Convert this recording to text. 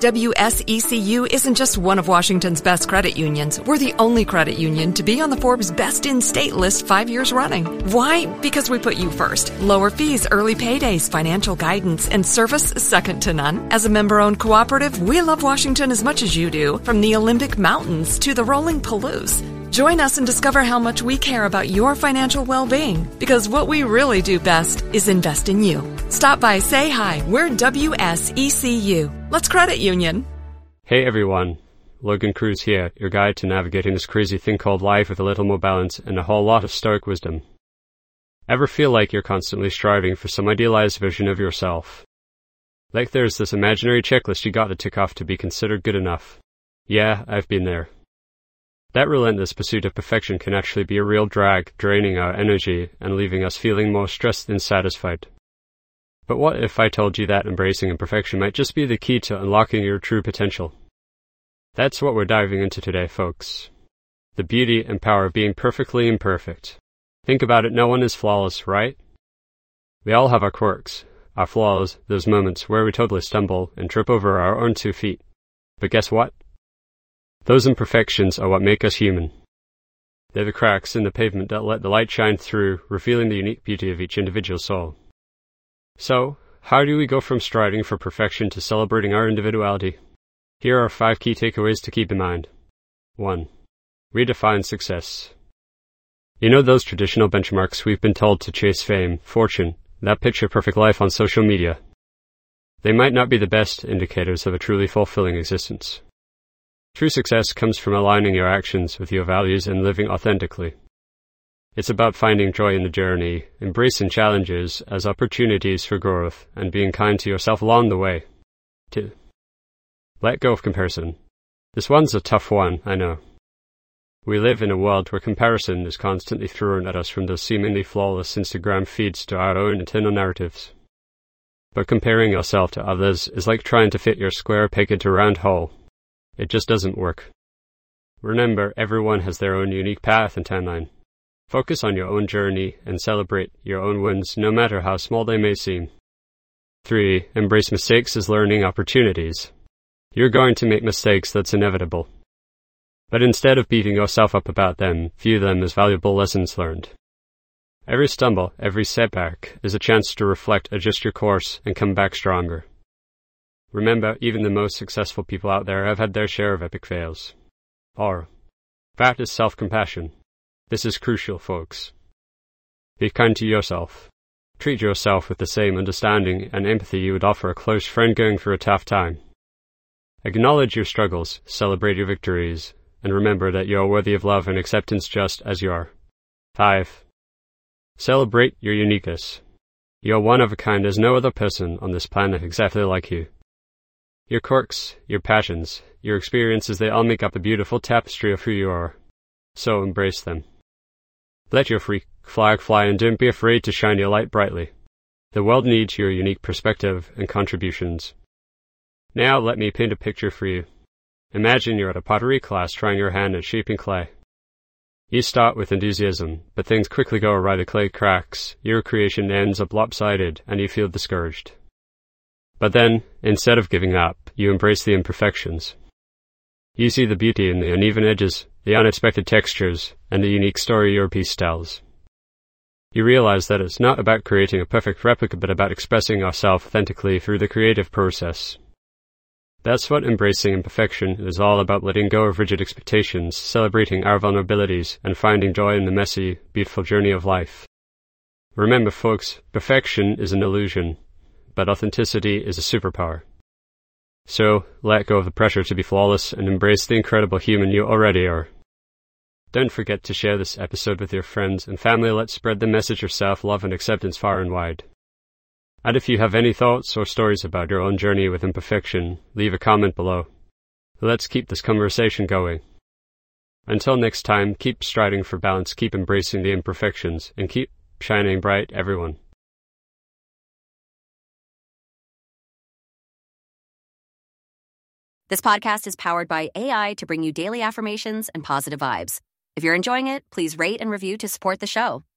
WSECU isn't just one of Washington's best credit unions. We're the only credit union to be on the Forbes Best in State list 5 years running. Why? Because we put you first. Lower fees, early paydays, financial guidance, and service second to none. As a member-owned cooperative, we love Washington as much as you do, from the Olympic Mountains to the rolling Palouse. Join us and discover how much we care about your financial well-being, because what we really do best is invest in you. Stop by, say hi. We're WSECU. Let's credit union. Hey everyone, Logan Cruz here, your guide to navigating this crazy thing called life with a little more balance and a whole lot of stoic wisdom. Ever feel like you're constantly striving for some idealized version of yourself? Like there's this imaginary checklist you gotta tick off to be considered good enough. Yeah, I've been there. That relentless pursuit of perfection can actually be a real drag, draining our energy and leaving us feeling more stressed than satisfied. But what if I told you that embracing imperfection might just be the key to unlocking your true potential? That's what we're diving into today, folks. The beauty and power of being perfectly imperfect. Think about it, no one is flawless, right? We all have our quirks, our flaws, those moments where we totally stumble and trip over our own 2 feet. But guess what? Those imperfections are what make us human. They're the cracks in the pavement that let the light shine through, revealing the unique beauty of each individual soul. So, how do we go from striving for perfection to celebrating our individuality? Here are 5 key takeaways to keep in mind. 1. Redefine success. You know those traditional benchmarks we've been told to chase: fame, fortune, that picture-perfect life on social media? They might not be the best indicators of a truly fulfilling existence. True success comes from aligning your actions with your values and living authentically. It's about finding joy in the journey, embracing challenges as opportunities for growth, and being kind to yourself along the way. 2. Let go of comparison. This one's a tough one, I know. We live in a world where comparison is constantly thrown at us, from those seemingly flawless Instagram feeds to our own internal narratives. But comparing yourself to others is like trying to fit your square peg into a round hole. It just doesn't work. Remember, everyone has their own unique path and timeline. Focus on your own journey and celebrate your own wins, no matter how small they may seem. 3. Embrace mistakes as learning opportunities. You're going to make mistakes, that's inevitable. But instead of beating yourself up about them, view them as valuable lessons learned. Every stumble, every setback is a chance to reflect, adjust your course, and come back stronger. Remember, even the most successful people out there have had their share of epic fails. 4. Practice self-compassion. This is crucial, folks. Be kind to yourself. Treat yourself with the same understanding and empathy you would offer a close friend going through a tough time. Acknowledge your struggles, celebrate your victories, and remember that you are worthy of love and acceptance just as you are. 5. Celebrate your uniqueness. You are one of a kind. There's no other person on this planet exactly like you. Your quirks, your passions, your experiences, they all make up a beautiful tapestry of who you are. So embrace them. Let your freak flag fly and don't be afraid to shine your light brightly. The world needs your unique perspective and contributions. Now let me paint a picture for you. Imagine you're at a pottery class trying your hand at shaping clay. You start with enthusiasm, but things quickly go awry. The clay cracks, your creation ends up lopsided, and you feel discouraged. But then, instead of giving up, you embrace the imperfections. You see the beauty in the uneven edges, the unexpected textures, and the unique story your piece tells. You realize that it's not about creating a perfect replica, but about expressing ourselves authentically through the creative process. That's what embracing imperfection is all about: letting go of rigid expectations, celebrating our vulnerabilities, and finding joy in the messy, beautiful journey of life. Remember, folks, perfection is an illusion, but authenticity is a superpower. So, let go of the pressure to be flawless and embrace the incredible human you already are. Don't forget to share this episode with your friends and family. Let's spread the message of self-love and acceptance far and wide. And if you have any thoughts or stories about your own journey with imperfection, leave a comment below. Let's keep this conversation going. Until next time, keep striving for balance, keep embracing the imperfections, and keep shining bright, everyone. This podcast is powered by AI to bring you daily affirmations and positive vibes. If you're enjoying it, please rate and review to support the show.